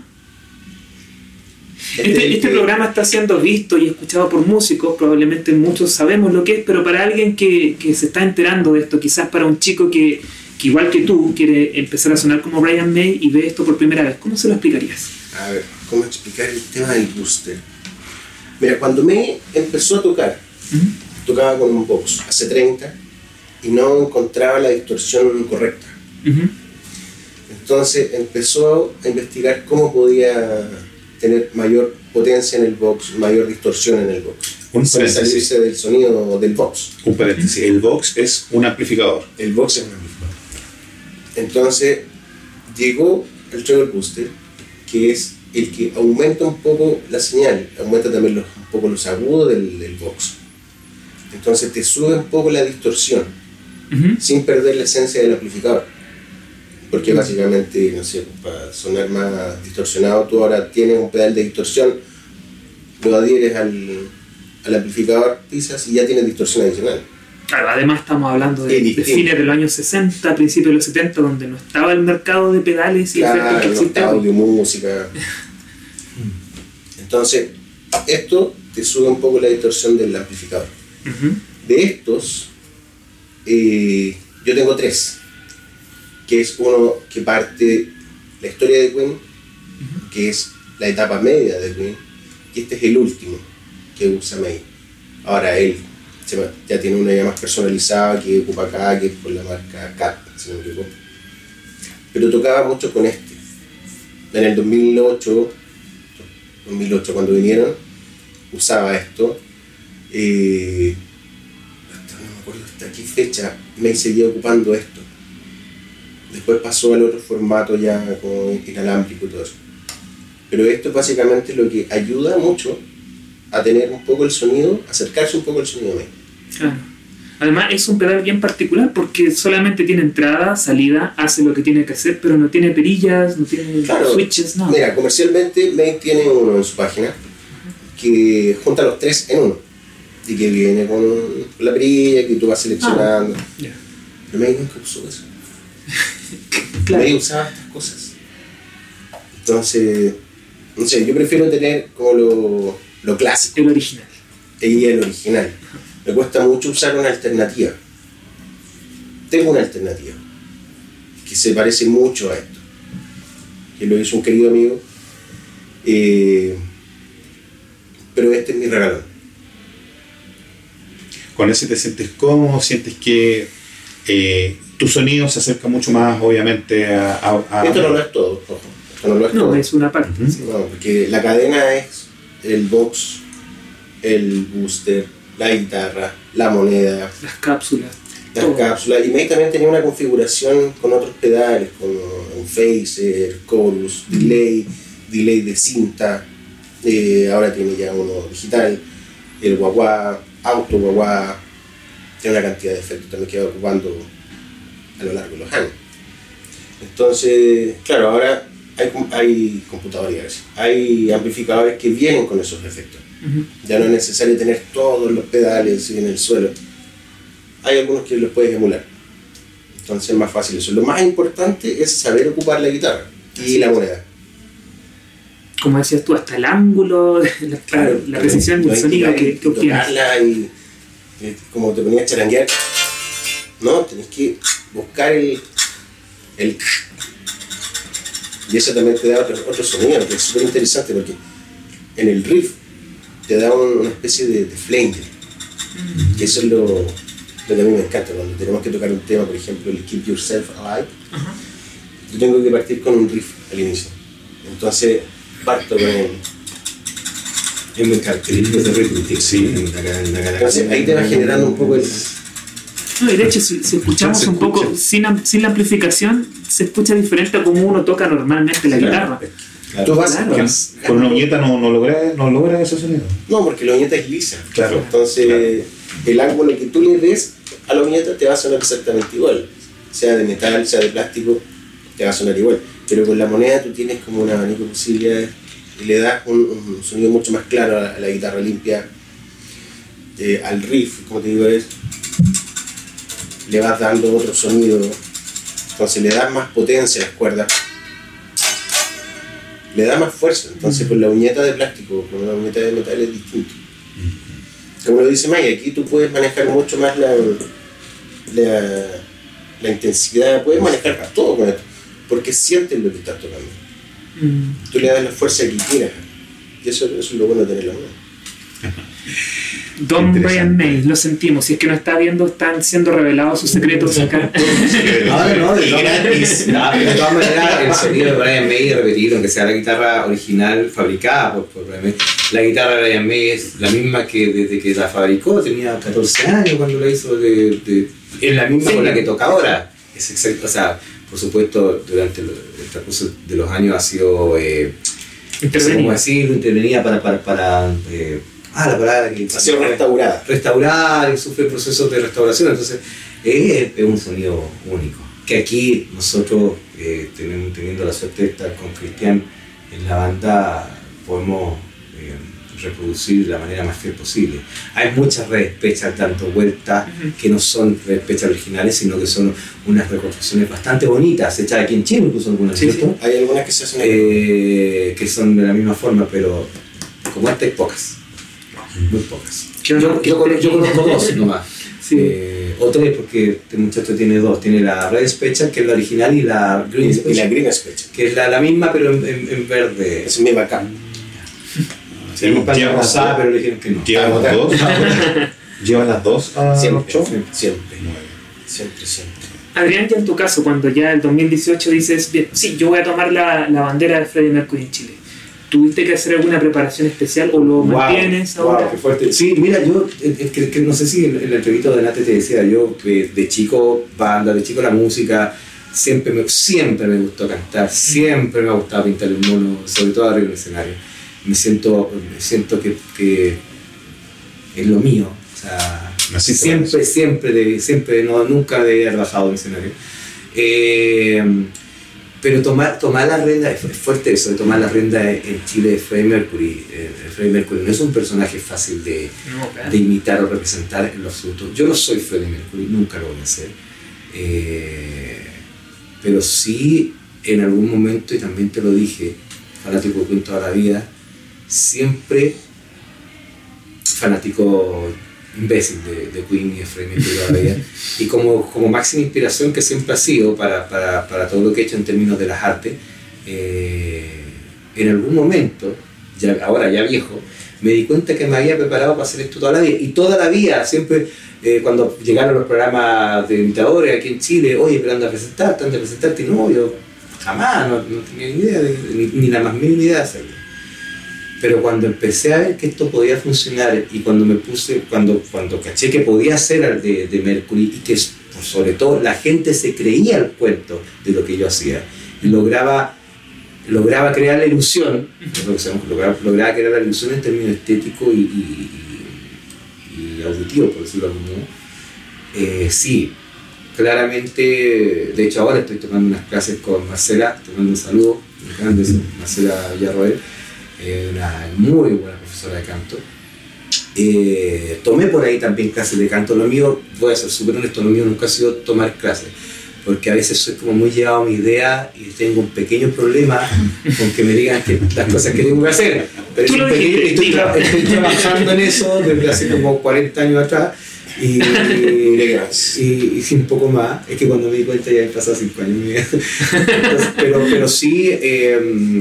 Este, Este, es el este que- programa está siendo visto y escuchado por músicos, probablemente muchos sabemos lo que es, pero para alguien que, que se está enterando de esto, quizás para un chico que, que igual que tú quiere empezar a sonar como Brian May y ve esto por primera vez, ¿cómo se lo explicarías? A ver, ¿cómo explicar el tema del booster? Mira, cuando May empezó a tocar, ¿Mm? tocaba con un box hace treinta y no encontraba la distorsión correcta. Ujú. Entonces empezó a investigar cómo podía tener mayor potencia en el box, mayor distorsión en el box, Un para paréntesis. salirse del sonido del box. Un paréntesis. El Vox es un amplificador. El box es un amplificador. Entonces llegó el treble booster, que es el que aumenta un poco la señal, aumenta también los, un poco los agudos del, del box. Entonces te sube un poco la distorsión, Ujú. sin perder la esencia del amplificador. Porque básicamente, no sé, para sonar más distorsionado, tú ahora tienes un pedal de distorsión, lo adhieres al, al amplificador, pisas y ya tienes distorsión adicional. Claro, además estamos hablando de, Es de distinto. fines de los años sesenta, principios de los setenta, donde no estaba el mercado de pedales y efectos Claro, que no existe está hoy. audio, música. Entonces, esto te sube un poco la distorsión del amplificador. Ujú. De estos, eh, yo tengo tres, que es uno que parte la historia de Queen, que es la etapa media de Queen, y este es el último que usa May. Ahora él se va- ya tiene una ya más personalizada que ocupa acá, que es por la marca Cat, si no me equivoco. Pero tocaba mucho con este. En el dos mil ocho, dos mil ocho cuando vinieron, usaba esto. Eh, hasta no me acuerdo hasta qué fecha May seguía ocupando esto. Después pasó al otro formato ya con inalámbrico y todo eso. Pero esto es básicamente lo que ayuda mucho a tener un poco el sonido, acercarse un poco al sonido de May. Claro. Además es un pedal bien particular porque solamente tiene entrada, salida, hace lo que tiene que hacer, pero no tiene perillas, no tiene Claro. switches, nada. Mira, comercialmente May tiene uno en su página que junta los tres en uno y que viene con la perilla que tú vas seleccionando. Ya. Pero May nunca usó eso. Claro. May usaba estas cosas. Entonces, no sé, yo prefiero tener como lo, lo clásico. El original. Y el original. Me cuesta mucho usar una alternativa. Tengo una alternativa que se parece mucho a esto, que lo hizo un querido amigo, eh, pero este es mi regalo. Con ese te sientes cómodo, sientes que eh, tu sonido se acerca mucho más, obviamente, a... a- a- Esto no lo es todo, ojo, esto no lo es No, todo. es una parte. Ujú. sí. No, porque la cadena es el box, el booster, la guitarra, la moneda, Las cápsulas. las todo. cápsulas. Y May también tenía una configuración con otros pedales, como un phaser, chorus, delay, delay de cinta. Eh, ahora tiene ya uno digital, el guagua, auto guagua. Tiene una cantidad de efectos también que va ocupando a lo largo de los años. Entonces, claro, ahora hay, hay computadores, hay amplificadores que vienen con esos efectos. Uh-huh. Ya no es necesario tener todos los pedales en el suelo. Hay algunos que los puedes emular. Entonces es más fácil eso. Lo más importante es saber ocupar la guitarra y Así la moneda. Como decías tú, hasta el ángulo, la, claro, la precisión del sonido que, que obtienes. Y, y como te ponías a charanguear, no, tenés que buscar el, el y eso también te da otro, otro sonido, que es súper interesante porque en el riff te da un, una especie de, de flanger, mm. que eso es lo, lo que a mí me encanta. Cuando tenemos que tocar un tema, por ejemplo, el Keep Yourself Alive, uh-huh. yo tengo que partir con un riff al inicio. Entonces parto con el... Es muy característico ese riff, sí. Entonces ahí te va generando un poco el... No, y de hecho, si, si escuchamos se un escucha. poco sin, sin la amplificación, se escucha diferente a como uno toca normalmente la sí, guitarra. Claro. Tú vas claro. con, con una uñeta no, no logra no logra ese sonido. No, porque la uñeta es lisa. Claro. Entonces, claro. el ángulo que tú le des a la uñeta te va a sonar exactamente igual. Sea de metal, sea de plástico, te va a sonar igual. Pero con la moneda tú tienes como un abanico de posibilidades y le das un, un sonido mucho más claro a la, a la guitarra limpia, eh, al riff, como te digo, es. Le vas dando otro sonido, entonces le das más potencia a las cuerdas, le da más fuerza. Entonces con la uñeta de plástico, con una uñeta de metal es distinto. Como lo dice Maya, aquí tú puedes manejar mucho más la, la, la intensidad, puedes manejar todo con esto, porque sientes lo que estás tocando. Mm. Tú le das la fuerza que quieras, y eso, eso es lo bueno de tener la mano. Don Brian May, lo sentimos. Si es que no está viendo, están siendo revelados sus secretos acá. No, no, de todas maneras, el sonido de Brian May, repetir, aunque sea la guitarra original fabricada por, por Brian May, la guitarra de Brian May es la misma que desde que la fabricó, tenía catorce años cuando la hizo, de, de, es la misma sí. con la que toca ahora. Es exacto, o sea, por supuesto, durante el, el transcurso de los años ha sido, eh, intervenida, como decirlo, intervenida para, para, para eh, Ah, la palabra que... Ha sido restaurada. Restaurar y sufre procesos de restauración. Entonces, es, es un sonido único. Que aquí nosotros, eh, tenemos, teniendo la suerte de estar con Cristian en la banda, podemos eh, reproducir de la manera más fiel posible. Hay muchas redes pechas dando vueltas, uh-huh. que no son redes pechas originales, sino que son unas reconstrucciones bastante bonitas, hechas aquí en Chile, incluso algunas, sí, ¿cierto? Sí. Hay algunas que se hacen eh, que son de la misma forma, pero como esta hay pocas. Muy pocas. Yo, yo, yo, yo conozco dos nomás. Sí. Eh, o tres, porque este muchacho tiene dos. Tiene la Red Special, que es la original, y la Green Special. Y la Green Special. Que es la, la misma, pero en, en, en verde. Es muy bacán. Sí, un paño rosada, pero le dijeron que no. ¿Llevan las dos? ¿Llevan las dos a siempre, siempre, siempre, siempre, siempre. Adrián, ya en tu caso, cuando ya en el dos mil dieciocho dices, bien, sí, yo voy a tomar la, la bandera de Freddie Mercury en Chile. ¿Tuviste que hacer alguna preparación especial o lo wow, mantienes ahora? Wow, qué fuerte. Sí, mira, yo eh, que, que no sé si en, en el entrevista de delante te decía, yo eh, de chico, banda, de chico la música, siempre me, siempre me gustó cantar, siempre me ha gustado pintar el mono, sobre todo arriba del escenario. Me siento, me siento que, que es lo mío, o sea, Así siempre, siempre, de, siempre, no, nunca de haber bajado del escenario. Eh, Pero tomar, tomar la rienda, es fuerte eso, de tomar la rienda en Chile de Freddie Mercury. Eh, Freddie Mercury no es un personaje fácil de, no, claro. de imitar o representar en lo absoluto. Yo no soy Freddie Mercury, nunca lo voy a hacer. Eh, pero sí, en algún momento, y también te lo dije, fanático de Queen toda la vida, siempre fanático imbécil de, de Queen y de Freddie Mercury toda la vida. Y como, como máxima inspiración que siempre ha sido para, para, para todo lo que he hecho en términos de las artes, eh, en algún momento, ya, ahora ya viejo, me di cuenta que me había preparado para hacer esto toda la vida. Y toda la vida, siempre, eh, cuando llegaron los programas de imitadores aquí en Chile, oye, pero anda a presentarte, anda a presentarte, y no, yo jamás, no, no tenía ni idea, de, ni, ni la más mínima idea de hacerlo. Pero cuando empecé a ver que esto podía funcionar y cuando me puse, cuando, cuando caché que podía ser de, de Mercury y que sobre todo la gente se creía el cuento de lo que yo hacía y lograba, lograba crear la ilusión, lograba, lograba crear la ilusión en términos estéticos y, y, y, y auditivos, por decirlo de algún modo, eh, sí, claramente, de hecho ahora estoy tomando unas clases con Marcela, tomando un saludo, grande, Marcela Villarroel, eh, una muy buena profesora de canto. Eh, tomé por ahí también clases de canto. Lo mío, voy a ser súper honesto, lo mío nunca ha sido tomar clases, porque a veces soy como muy llevado a mi idea y tengo un pequeño problema con que me digan que las cosas que tengo que hacer. Pero Tú lo pequeño, dijiste, estoy, tra estoy trabajando en eso desde hace como cuarenta años atrás y, y, y un poco más. Es que cuando me di cuenta ya he pasado cinco años. Entonces, pero, pero sí, eh,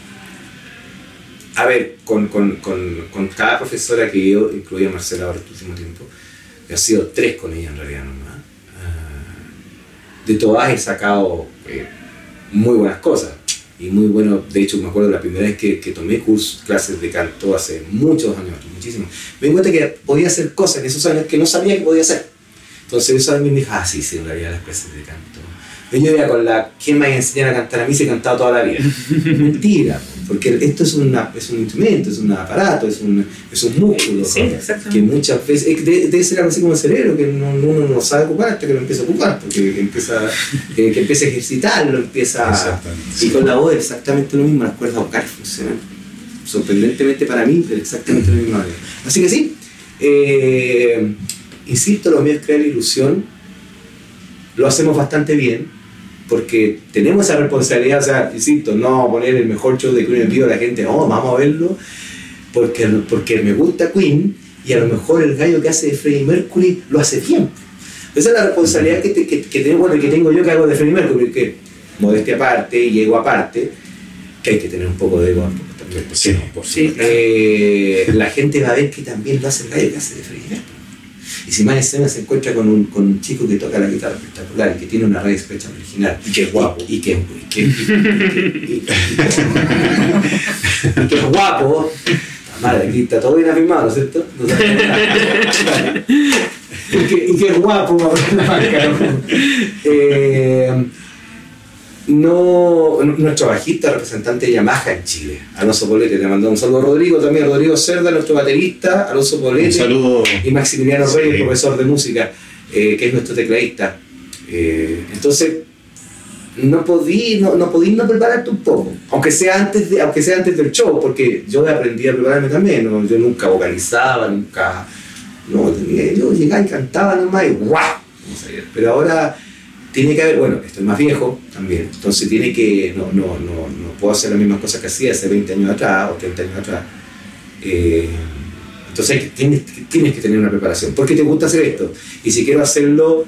a ver, con, con, con, con cada profesora que yo, incluía a Marcela ahora este último tiempo, he sido tres con ella en realidad nomás. Uh, de todas he sacado eh, muy buenas cosas. Y muy bueno, de hecho me acuerdo la primera vez que, que tomé cursos, clases de canto hace muchos años, muchísimos. Me di cuenta que podía hacer cosas en esos años que no sabía que podía hacer. Entonces eso a mí me dijo, ah sí, sí, en realidad las clases de canto. Yo iba con la, ¿quién me va a enseñar a cantar a mí si he cantado toda la vida? Mentira, porque esto es, una, es un instrumento, es un aparato, es un, es un músculo. Sí, que muchas veces, debe, debe ser algo así como el cerebro, que no, uno no sabe ocupar hasta que lo empieza a ocupar, porque empieza, que, que empieza a ejercitarlo, empieza... Y con la voz es exactamente lo mismo, las cuerdas vocales funcionan sorprendentemente para mí, pero exactamente lo mismo. Así que sí, eh, insisto, lo mío es crear ilusión, lo hacemos bastante bien, porque tenemos esa responsabilidad, o sea, insisto, no poner el mejor show de Queen en vivo a la gente, oh, vamos a verlo, porque, porque me gusta Queen, y a lo mejor el gallo que hace de Freddie Mercury lo hace bien. Esa es la responsabilidad que, te, que, que, tengo, bueno, que tengo yo que hago de Freddie Mercury, que modestia aparte y ego aparte, que hay que tener un poco de ego también. Sí, por sí, eh, la gente va a ver que también lo hace el gallo que hace de Freddie Mercury. Y si más escena se encuentra con un, con un chico que toca la guitarra espectacular y que tiene una raíz fecha original y que es guapo y, y, que, y, que, y, y, y, y que es guapo, madre, aquí está todo bien afirmado, ¿no es cierto? No y, que, y que es guapo, eh, no, nuestro bajista representante de Yamaha en Chile, Alonso Polete, le mandó un saludo a Rodrigo también, Rodrigo Cerda, nuestro baterista, Alonso Polete, un saludo. Y Maximiliano Sí. Reyes, profesor de música, eh, que es nuestro tecladista. Eh, entonces, no podí no, no, podí no prepararte un poco, aunque sea, antes de, aunque sea antes del show, porque yo aprendí a prepararme también, ¿no? Yo nunca vocalizaba, nunca, no, tenía, yo llegaba y cantaba nomás y ¡guau! Pero ahora tiene que haber, bueno, estoy más viejo también, entonces tiene que, no, no, no, no puedo hacer las mismas cosas que hacía hace veinte años atrás o treinta años atrás. Eh, entonces tienes, tienes que tener una preparación, porque te gusta hacer esto, y si quiero hacerlo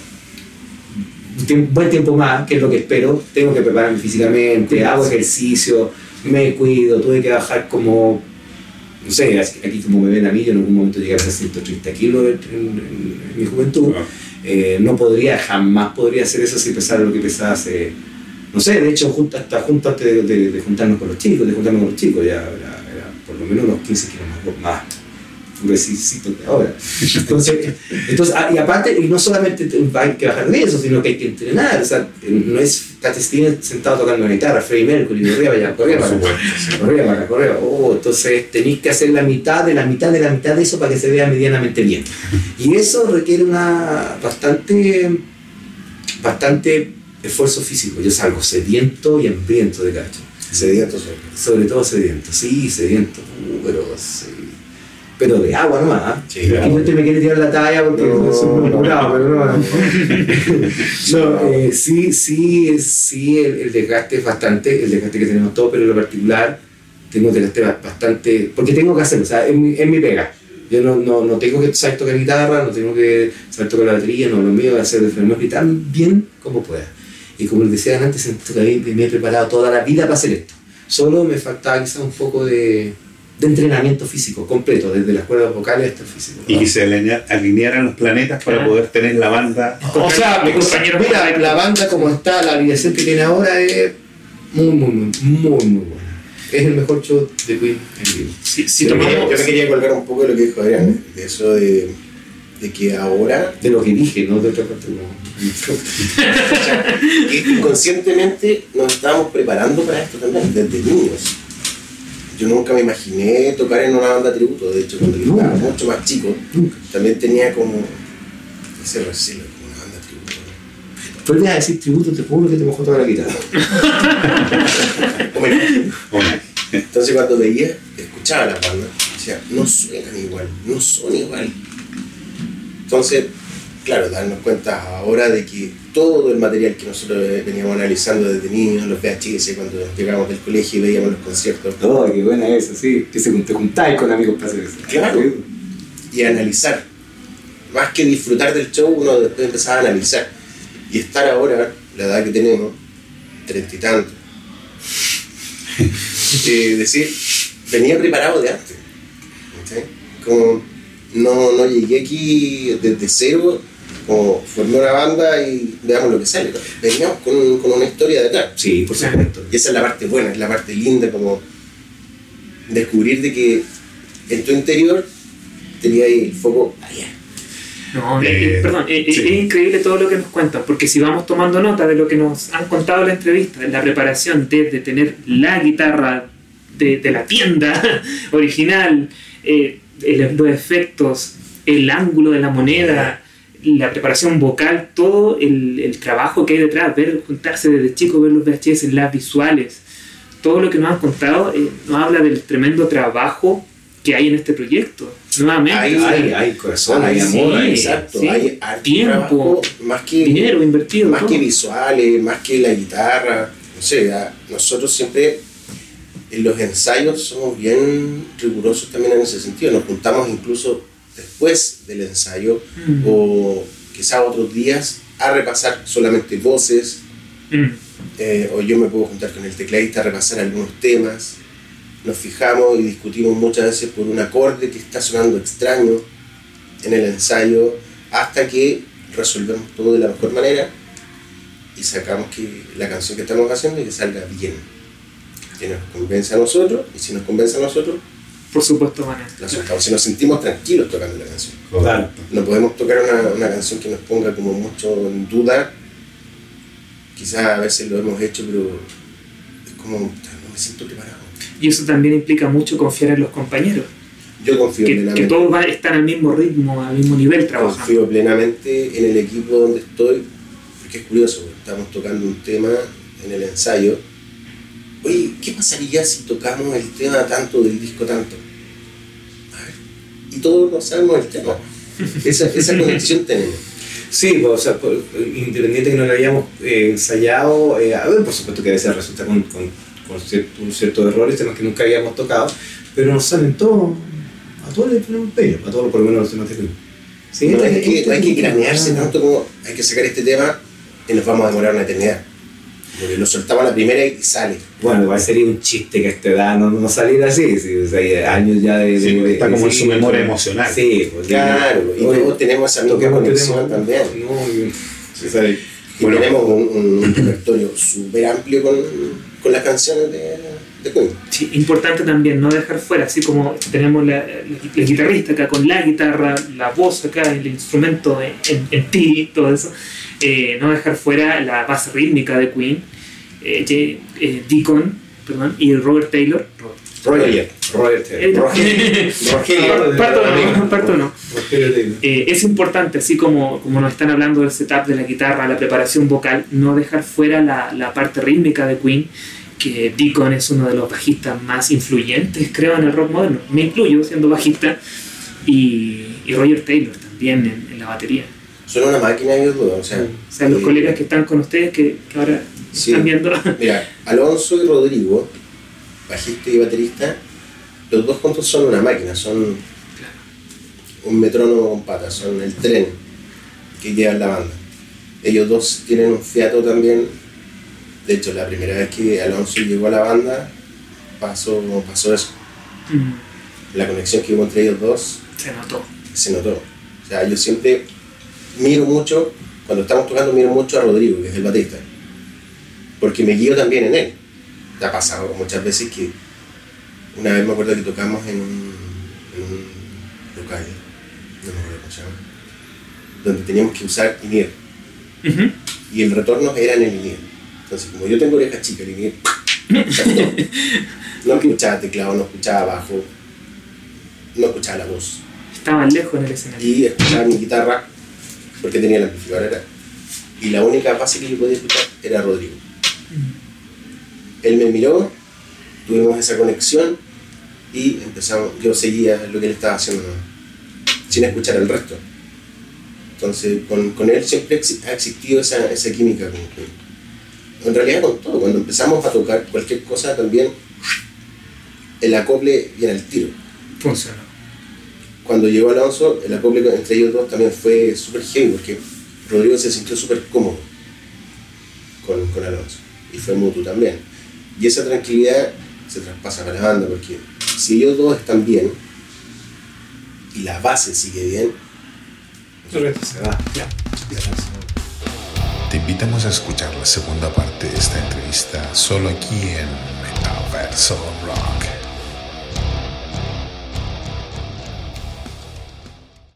un buen tiempo más, que es lo que espero, tengo que prepararme físicamente, hago ejercicio, me cuido, tuve que bajar como, no sé, aquí como me ven a mí, yo en algún momento llegué a ser ciento treinta kilos en, en, en mi juventud. Eh, no podría, jamás podría hacer eso si pesara lo que pesaba hace, no sé, de hecho junto, hasta junto antes de, de, de juntarnos con los chicos, de juntarnos con los chicos, ya era, era por lo menos unos quince kilos más, más gruesito que ahora. Entonces, entonces, y aparte, y no solamente hay que bajar de eso, sino que hay que entrenar, o sea, no es Cat Stevens sentado tocando la guitarra, Freddie Mercury, corría para allá, corría para acá, corría para acá, corría, oh, entonces tenéis que hacer la mitad de la mitad de la mitad de eso para que se vea medianamente bien. Y eso requiere una bastante, bastante esfuerzo físico. Yo salgo sediento y hambriento de cacho. Sediento sobre. Sobre todo sediento, sí, sediento, uh, pero sí. Pero de agua nomás, ¿eh? Sí, aquí no te me quiere tirar la talla porque no, soy muy curado, pero no. No, eh, sí, sí, sí, el, el desgaste es bastante, el desgaste que tenemos todos, pero en lo particular tengo un desgaste bastante, porque tengo que hacerlo, o sea, es mi, es mi pega. Yo no, no, no tengo que saber tocar guitarra, no tengo que saber tocar la batería, no, lo mío es hacer de Freddie tan bien como pueda. Y como les decía antes, siento que me he preparado toda la vida para hacer esto. Solo me faltaba quizá un poco de... de entrenamiento físico completo, desde las cuerdas vocales hasta el físico. Y que se alinea, alinearan los planetas para ah. poder tener la banda. O sea, mira, la banda como está, la alineación que tiene ahora es muy, muy, muy, muy, muy buena. Es el mejor show de Queen en vivo. Sí, sí, yo, tomamos... me, yo me quería colgar un poco de lo que dijo Adrián, ¿eh? De eso de, de que ahora... De lo que dije, no de otra parte. No. Que inconscientemente nos estábamos preparando para esto también, desde niños. Yo nunca me imaginé tocar en una banda tributo, de hecho cuando yo estaba mucho más chico, también tenía como ese recelo, como una banda tributo. vuelves a decir tributo, te juro que te mojó toda la guitarra. Homenaje. Homenaje. Entonces cuando veía, escuchaba la banda, decía, no suenan igual, no son igual. Entonces, claro, darnos cuenta ahora de que todo el material que nosotros veníamos analizando desde niños, los V H S, cuando llegábamos del colegio y veíamos los conciertos. Oh, qué buena eso, sí. Que se te juntáis con amigos para hacer eso. Claro. Y analizar. Más que disfrutar del show, uno después empezaba a analizar. Y estar ahora, la edad que tenemos, treinta y tantos, eh, decir, venía preparado de antes. ¿Sí? Como no, no llegué aquí desde cero, como formé una banda y veamos lo que sale. Veníamos con, con una historia detrás. Sí, por supuesto. Y esa es la parte buena, es la parte linda, como descubrir de que en tu interior tenía ahí el foco allá. No, Eh, eh, perdón, eh, sí. es increíble todo lo que nos cuentan, porque si vamos tomando nota de lo que nos han contado en la entrevista, la preparación desde tener la guitarra de, de la tienda original, eh, el- los efectos, el ángulo de la moneda, la preparación vocal, todo el, el trabajo que hay detrás, ver, juntarse desde chico, ver los V H S, las visuales, todo lo que nos han contado eh, nos habla del tremendo trabajo que hay en este proyecto. Nuevamente, Hay- o sea, Hay, hay corazón, hay sí, amor, hay... Exacto, sí. hay harto Tiempo, trabajo, más que dinero invertido, más todo. que visuales, más que la guitarra, no sé, ya, nosotros siempre en los ensayos somos bien rigurosos también en ese sentido, nos juntamos incluso después del ensayo Mm. o quizá otros días a repasar solamente voces, Mm. eh, o yo me puedo juntar con el tecladista a repasar algunos temas, nos fijamos y discutimos muchas veces por un acorde que está sonando extraño en el ensayo, hasta que resolvemos todo de la mejor manera y sacamos que la canción que estamos haciendo y que salga bien, que nos convence a nosotros, y si nos convence a nosotros, Por supuesto, van a. la soltamos. Si nos sentimos tranquilos tocando la canción. Claro. No podemos tocar una, una canción que nos ponga como mucho en duda. Quizás a veces lo hemos hecho, pero es como, no me siento preparado. Y eso también implica mucho confiar en los compañeros, Yo confío que, plenamente. que todos van, están al mismo ritmo, al mismo nivel trabajando. Confío plenamente en el equipo donde estoy, porque es curioso, estamos tocando un tema en el ensayo. Oye, ¿qué pasaría si tocamos el tema tanto del disco tanto? A ver, y todos no sabemos el tema. Esa, esa conexión tenemos. Sí, pues, o sea, por- independiente que no lo hayamos eh, ensayado, eh, a ver, por supuesto que a veces resulta con, con, con cierto, un cierto errores, temas que nunca habíamos tocado, pero nos salen todos, a todos les ponemos empeño, a todos por lo menos los temas que tenemos. Sí, No hay este- que, no hay que este- cranearse tanto como hay que sacar este tema y nos vamos a demorar una eternidad. Porque lo soltamos a la primera y sale. Bueno, igual sería un chiste que a esta edad no, no salir así, sí, o sea, hay años ya de... Sí, de- de- está como en su sí, memoria pues, emocional. Sí, pues, Claro, y oye, todos tenemos esa misma toquemos este conexión tema, también. no, y- Sí, ¿sabes? Y Bueno. tenemos un, un- un repertorio súper amplio con, con las canciones de, de Queen. Sí, importante también no dejar fuera, así como tenemos la, la, la guitarrista acá con la guitarra, la voz acá, el instrumento en, en, en ti, todo eso, eh, no dejar fuera la base rítmica de Queen, eh, que, eh, Deacon, perdón, y Robert Taylor. Roger. Roger Eh, Taylor. Rogelio. Parto no, parto no. Rogelio Taylor. Eh, es importante, así como, como nos están hablando del setup de la guitarra, la preparación vocal, no dejar fuera la, la parte rítmica de Queen, que Deacon es uno de los bajistas más influyentes, creo, en el rock moderno. Me incluyo siendo bajista, y, y Roger Taylor también en, en la batería. Son una máquina ellos dos, o sea... O sea, los eh, colegas que están con ustedes, que, que ahora Sí. están viendo. Mira, Alonso y Rodrigo, bajista y baterista, los dos juntos son una máquina, son un metrónomo con patas, son el tren que lleva la banda. Ellos dos tienen un fiato también. De hecho, la primera vez que Alonso llegó a la banda, pasó, pasó eso. Mm, La conexión que hubo entre ellos dos se notó. se notó. O sea, yo siempre miro mucho, cuando estamos tocando, miro mucho a Rodrigo, que es el baterista, porque me guío también en él. Me ha pasado muchas veces que una vez me acuerdo que tocamos en un, en un local, no me acuerdo cómo se llama, donde teníamos que usar INIR, Ujú. y el retorno era en el INIR. Entonces, como yo tengo orejas chicas, el INIR saltó. No escuchaba teclado, no escuchaba bajo, no escuchaba la voz. Estaban lejos en el escenario. Y escuchaba mi guitarra porque tenía el amplificador era Y la única base que yo podía escuchar era Rodrigo. Él me miró, tuvimos esa conexión y empezamos, yo seguía lo que él estaba haciendo sin escuchar el resto. Entonces con, con él siempre ha existido esa, esa química con, con, en realidad con todo. Cuando empezamos a tocar cualquier cosa también el acople viene al tiro. Funcionó. Cuando llegó Alonso, el acople entre ellos dos también fue súper heavy porque Rodrigo se sintió súper cómodo con, con Alonso y fue mutuo también. Y esa tranquilidad se traspasa para la banda porque si ellos dos están bien y la base sigue bien, el resto se va. Ya. Te invitamos a escuchar la segunda parte de esta entrevista solo aquí en Metaverso Rock.